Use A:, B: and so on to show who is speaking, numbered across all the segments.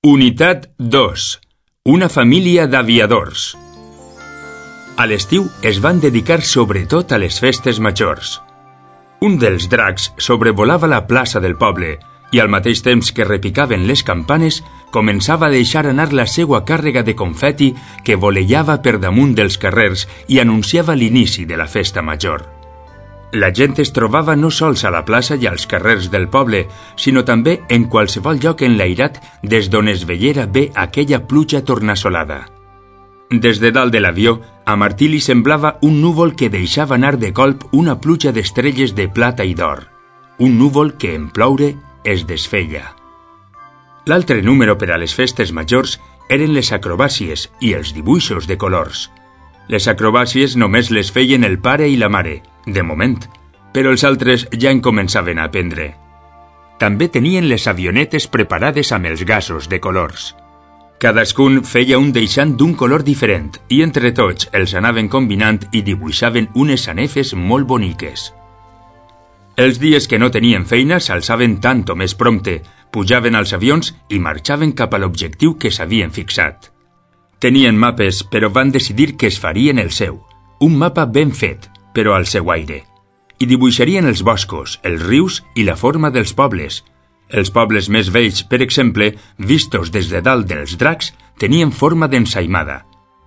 A: Unitat 2. Una família d'aviadors. A l'estiu es van dedicar sobretot a les festes majors. Un dels dracs sobrevolava la plaça del poble i al mateix temps que repicaven les campanes començava a deixar anar la seua càrrega de confeti que volejava per damunt dels carrers i anunciava l'inici de la festa major. La gent es trobava no sols a la plaça i als carrers del poble, sinó també en qualsevol lloc enlairat des d'on es veiera bé aquella pluja tornassolada. Des de dalt de l'avió, a Martí li semblava un núvol que deixava anar de colp una pluja d'estrelles de plata i d'or. Un núvol que en ploure es desfeia. L'altre número per a les festes majors eren les acrobàcies i els dibuixos de colors. Les acrobàcies només les feien el pare i la mare, de moment, però els altres ja en començaven a aprendre. També tenien les avionetes preparades amb els gasos de colors. Cadascun feia un deixant d'un color diferent i entre tots els anaven combinant i dibuixaven unes sanefes molt boniques. Els dies que no tenien feina s'alçaven tant o més prompte, pujaven als avions i marxaven cap a l'objectiu que s'havien fixat. Tenien mapes, però van decidir que es farien el seu, un mapa ben fet, però al seu aire. I dibuixarien els boscos, els rius i la forma dels pobles. Els pobles més vells, per exemple, vistos des de dalt dels dracs, tenien forma d'ensaïmada.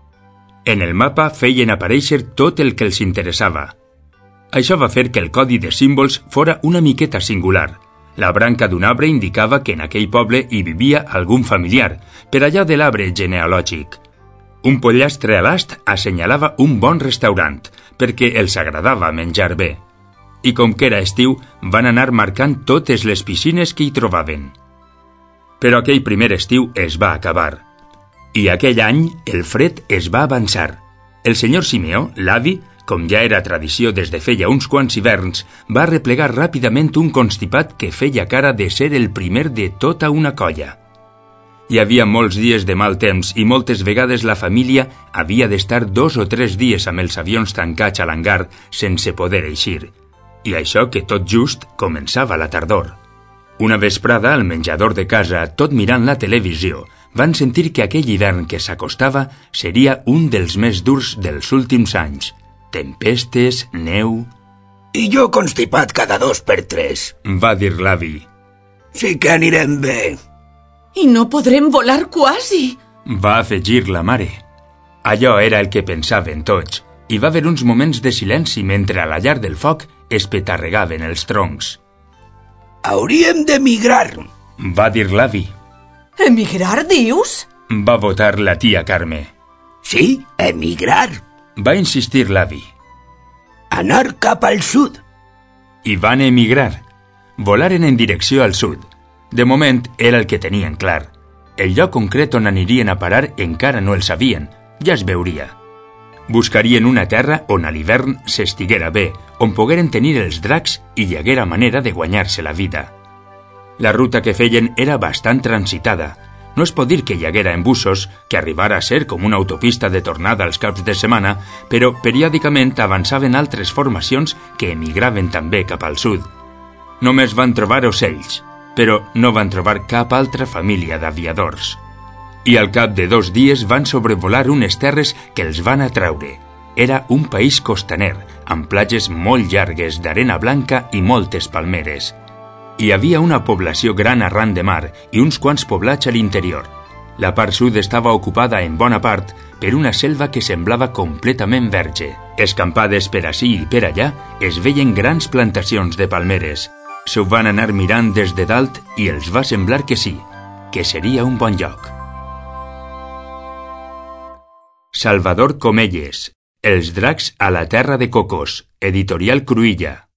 A: En el mapa feien aparèixer tot el que els interessava. Això va fer que el codi de símbols fora una miqueta singular. La branca d'un arbre indicava que en aquell poble hi vivia algun familiar, per allà de l'arbre genealògic. Un pollastre a l'ast assenyalava un bon restaurant, perquè els agradava menjar bé. I com que era estiu, van anar marcant totes les piscines que hi trobaven. Però aquell primer estiu es va acabar. I aquell any el fred es va avançar. El senyor Simeó, l'avi, com ja era tradició des de feia uns quants hiverns, va replegar ràpidament un constipat que feia cara de ser el primer de tota una colla. Hi havia molts dies de mal temps i moltes vegades la família havia d'estar 2 o 3 dies amb els avions tancats a l'hangar sense poder eixir. I això que tot just començava la tardor. Una vesprada, al menjador de casa, tot mirant la televisió, van sentir que aquell hivern que s'acostava seria un dels més durs dels últims anys. Tempestes, neu...
B: I jo constipat cada 2 per 3,
A: va dir l'avi.
B: Sí que anirem bé.
C: I no podrem volar quasi,
A: va afegir la mare. Allò era el que pensaven tots. Hi va haver uns moments de silenci mentre a la llar del foc es petarregaven els troncs.
B: Hauríem d'emigrar,
A: va dir l'avi.
C: Emigrar, dius?
A: Va votar la tia Carme.
B: Sí, emigrar.
A: Va insistir l'avi.
B: Anar cap al sud.
A: I van emigrar. Volaren en direcció al sud. De moment era el que tenien clar. El lloc concret on anirien a parar encara no el sabien, ja es veuria. Buscarien una terra on a l'hivern s'estiguera bé, on pogueren tenir els dracs i hi haguera manera de guanyar-se la vida. La ruta que feien era bastant transitada. No es pot dir que hi haguera embussos, que arribara a ser com una autopista de tornada als caps de setmana, però periòdicament avançaven altres formacions que emigraven també cap al sud. Només van trobar ocells, però no van trobar cap altra família d'aviadors. I al cap de 2 dies van sobrevolar unes terres que els van atraure. Era un país costaner, amb platges molt llargues d'arena blanca i moltes palmeres. Hi havia una població gran arran de mar i uns quants poblats a l'interior. La part sud estava ocupada en bona part per una selva que semblava completament verge. Escampades per ací i per allà es veien grans plantacions de palmeres. S'ho van anar mirant des de dalt i els va semblar que sí, que seria un bon lloc. Salvador Comelles, Els dracs a la terra de Cocos, editorial Cruïlla.